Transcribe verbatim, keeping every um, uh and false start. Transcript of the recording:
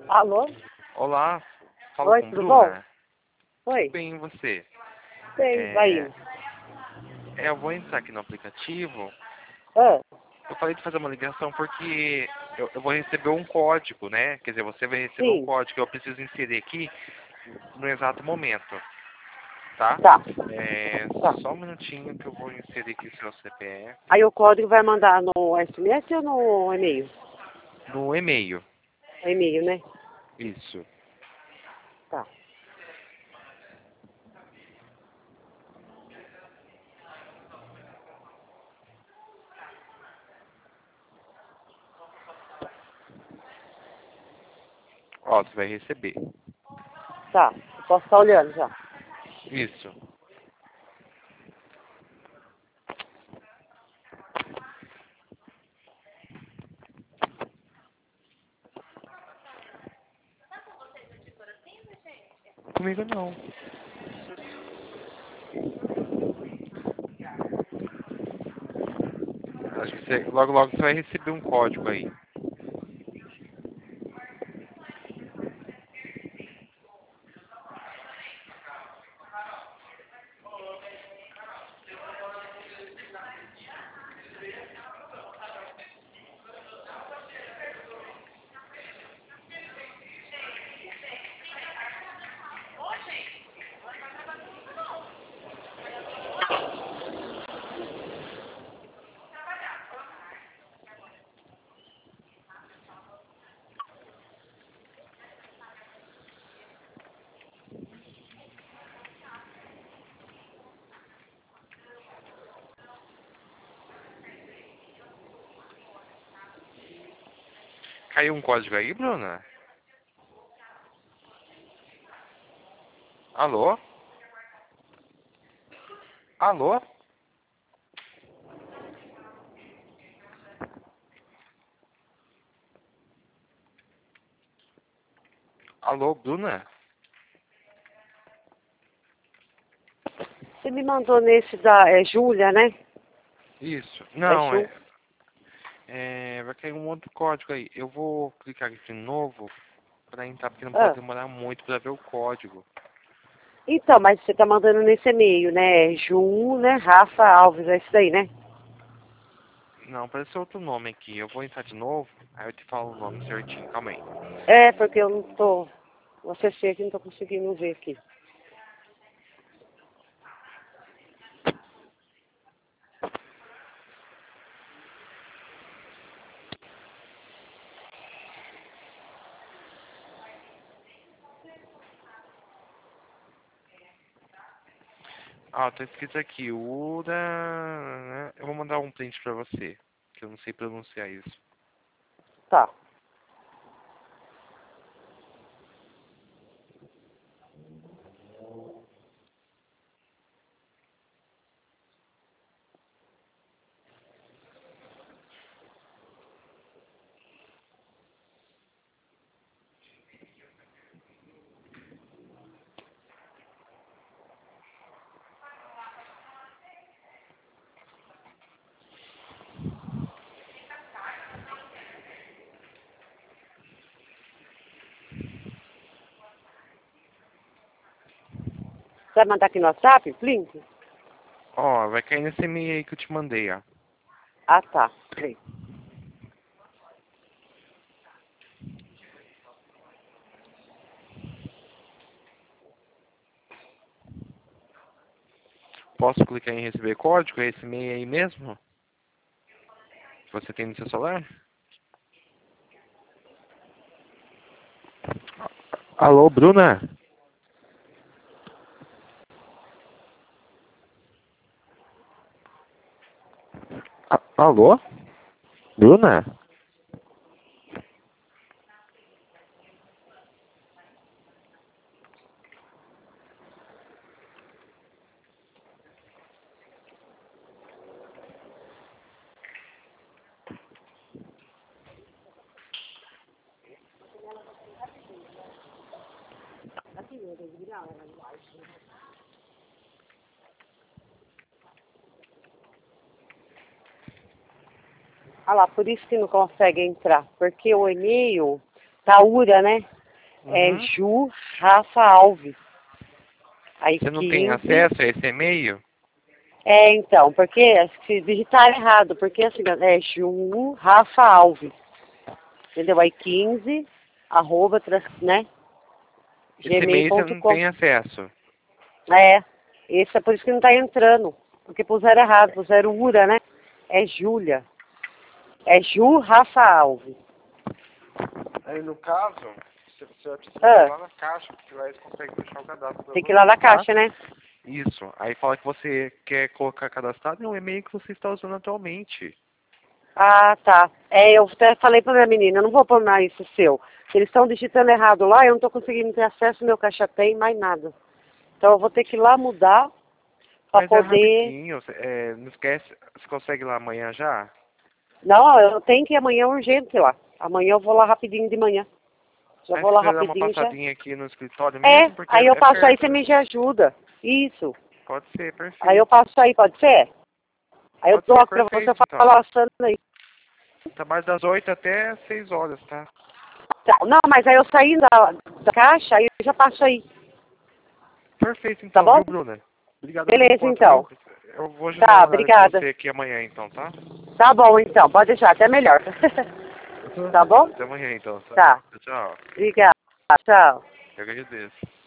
Alô? Olá, falo Oi, com tudo bom? Bruna. Oi. Tudo bem, e você? Sei, vai É, indo. é, eu vou entrar aqui no aplicativo. Ah, Eu falei de fazer uma ligação porque eu, eu vou receber um código, né? Quer dizer, você vai receber um sim, código que eu preciso inserir aqui no exato momento, tá? tá, É, tá. só um minutinho que eu vou inserir aqui o seu C P F Aí o código vai mandar no S M S ou no e-mail? no e-mail. É e-mail, né? Isso. Tá. Ó, você vai receber. Tá. Eu posso estar olhando já. Isso. Comigo não. Acho que você, logo logo você vai receber um código aí. Caiu um código aí, Bruna? Alô? Alô? Alô, Bruna? Você me mandou nesse da é, Júlia, né? Isso. É Não, Ju. é, é. Vai cair um outro código aí. Eu vou clicar aqui de novo pra entrar, porque não pode Ah. demorar muito pra ver o código. Então, mas você tá mandando nesse e-mail, né? É Ju, né? Rafa Alves, é isso daí, né? Não, parece outro nome aqui. Eu vou entrar de novo, aí eu te falo o nome certinho. Calma aí. É, porque eu não tô. Eu acessei aqui, não tô conseguindo ver aqui. Ah, tá escrito aqui, Ura, né? Eu vou mandar um print pra você, que eu não sei pronunciar isso. Tá. Você vai mandar aqui no WhatsApp, link? Ó, vai cair nesse e-mail aí que eu te mandei, ó. Ah, tá. Peraí. Posso clicar em receber código? É esse e-mail aí mesmo? Que você tem no seu celular? Alô, Bruna? A- Alô? Bruna? Ah lá, por isso que não consegue entrar. Porque o e-mail tá U R A, né? É Uhum. Ju Rafa Alves. Aí Você não tem quinze. acesso a esse e-mail? É, então, porque se digitar errado, porque assim, é Ju Rafa Alves. Entendeu? Aí quinze, arroba, tra- né? Esse e-mail você não gmail.com. tem acesso. É, esse é por isso que não tá entrando. Porque puseram errado, puseram Ura, né? É Júlia. É Ju Rafa Alves. Aí no caso, você você vai precisar ir Ah, lá na caixa, porque lá eles conseguem deixar o cadastro pra tem que ir lá você, na tá? caixa, né? Isso. Aí fala que você quer colocar cadastrado no e-mail que você está usando atualmente. Ah, tá. É, eu até falei pra minha menina, eu não vou pôr mais esse seu. Eles estão digitando errado lá, eu não tô conseguindo ter acesso, meu caixa tem, mais nada. Então eu vou ter que ir lá mudar pra Mas é poder... rapidinho, é, não esquece, você consegue ir lá amanhã já? Não, eu tenho que ir amanhã urgente lá. Amanhã eu vou lá rapidinho de manhã. Já Aí vou se lá quiser dar uma rapidinho já. passadinha aqui no escritório É, mesmo, porque é, aí eu é passo aí, você perto. me ajuda. Isso. Pode ser, Aí eu perfeito. passo aí, pode ser? Aí eu Pode ser, troco pra você, eu perfeito, falo então. passando aí. Tá mais das oito até seis horas, tá? Tá, não, mas aí eu saí da, da caixa, aí eu já passo aí. Perfeito, Tá então, bom? viu, Bruna? Obrigado por Beleza, enquanto, viu? então. Eu vou agendar um Tá, horário pra obrigada. você aqui amanhã, então, tá? Tá bom, então. Pode deixar, até melhor. Tá bom? Até amanhã, então, tá? Tá. Tchau. Obrigada. Tchau. Eu agradeço.